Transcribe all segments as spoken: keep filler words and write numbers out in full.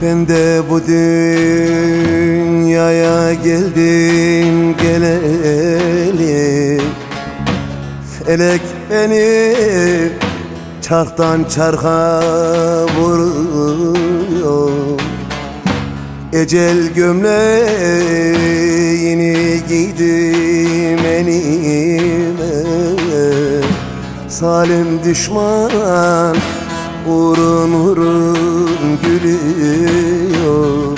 Ben de bu dünyaya geldim geleli, felek beni çarktan çarka vuruyor. Ecel gömleğini giydim enime, zalim düşman vurun vurun gülüyor.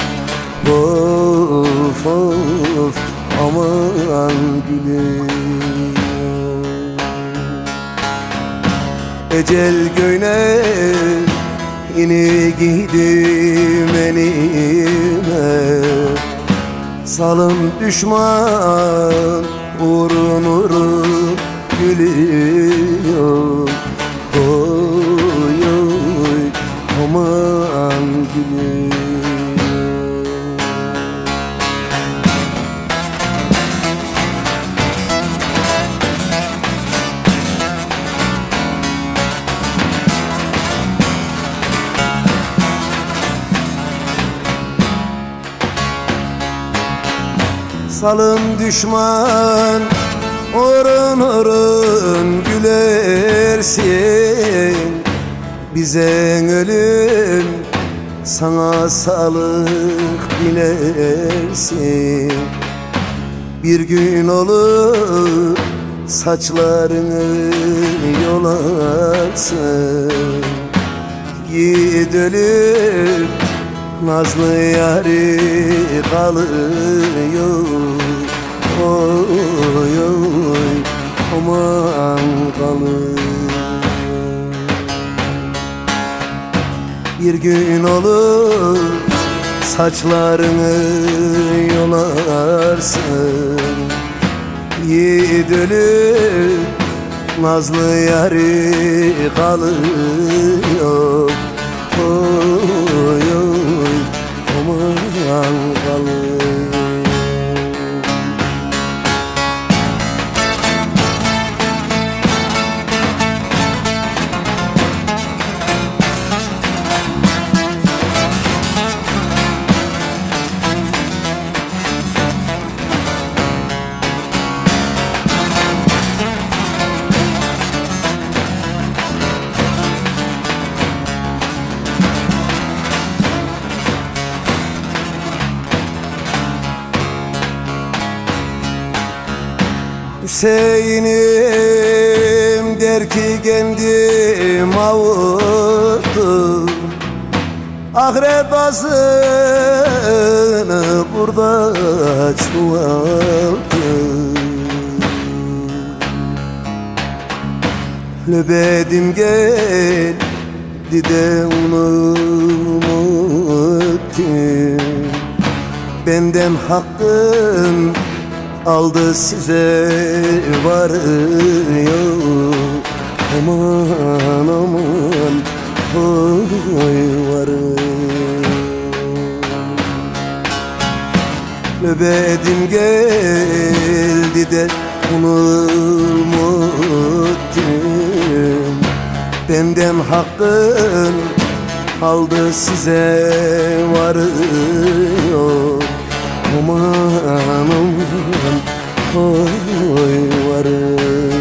Of of aman gülüyor. Ecel göğneğini giydim enime, zalim düşman vurun vurun gülüyor. Oy oy aman gülüyor. Zalim düşman orun orun gülersin, bize ölüm sana sağlık dilersin. Bir gün olur saçlarını yolarsın, yiğit ölüm nazlı yâri kalıyor. Oy oy aman kalır. Bir gün olur saçlarını yolarsın, yiğit ölür nazlı yâri kalıyor. Oy oy aman kalır. Hüseyin'im der ki kendim avuttum, ahiret bazını burada çoğalttım. Löbedim geldi de unuttum, benden hakkın aldı size varıyor. Aman aman oy varıyor. Löbedim geldi de unuttum, benden hakkın aldı size varıyor. Aman aman oy varıyor.